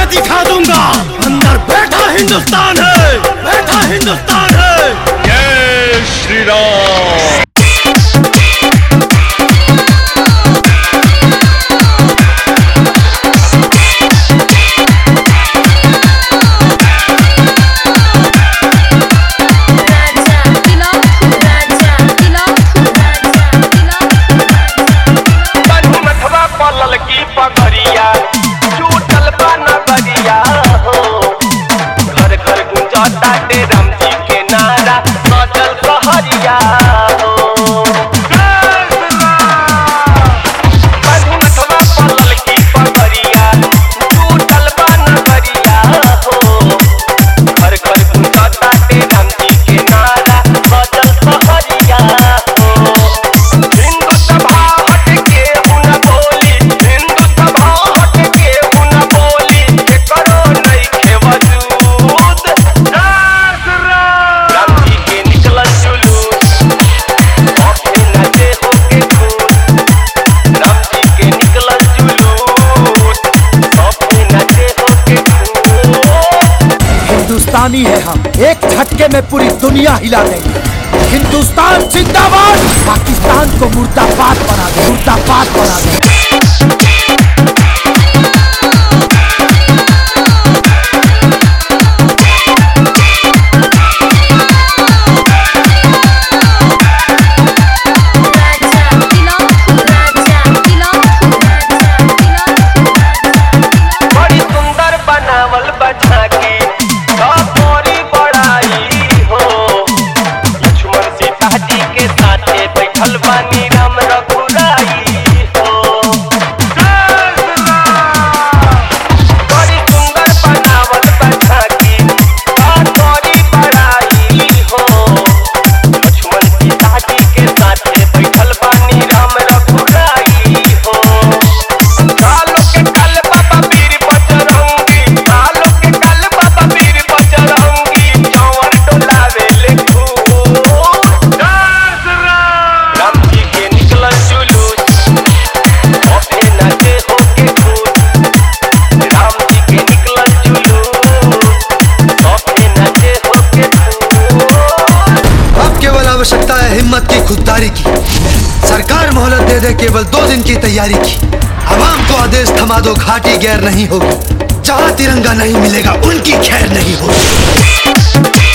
दिखा दूंगा। अंदर बैठा हिंदुस्तान है, बैठा हिंदुस्तान है। जय श्री राम। राम जी के नारा सजल सहरिया हो। मधुमथवा पलल की पगरिया टूटल बा नगरिया हो। घर घर गुंजता राम जी के नारा सजल सहरिया हो। हिंदू सभा हट के हुन बोली, हिंदू सभा हट के हुन बोली, करो नहीं खे वजूद। राम जी के निकलल जुलूस औखे नचे होके खुद। राम जी के निकलल जुलूस औखे नचे होके खुद। हिंदुस्तानी है हम, एक झटके में पूरी दुनिया हिला देंगे। हिंदुस्तान जिंदाबाद। पाकिस्तान को मुर्दाबाद बना दे, मुर्दाबाद बना दे। बड़ी सुंदर बनावल बझाकी बड़ी बड़ाई हो। लक्ष्मण सीता जी के साथे बैठल बानी राम रघुराई हो। बड़ी सुंदर बनावल बझाकी बड़ी बड़ाई हो। लक्ष्मण सीता जी के साथे बैठल बानी राम रघुराई हो। कालो के कल बाबा वीर बजरंगी, कालो के कल बाबा वीर बजरंगी, चौवर डोलावे ले खूब। राम जी के निकलल जुलूस औखे नचे होके खुद। राम जी के निकलल जुलूस औखे नचे होके खुद। अब केवल आवश्यकता है हिम्मत की, खुददारी की। सरकार मोहलत दे दे केवल 2 दिन की तैयारी की। आवाम को आदेश थमा दो, घाटी गैर नहीं होगी। जहाँ तिरंगा नहीं मिलेगा उनकी खैर नहीं होगी।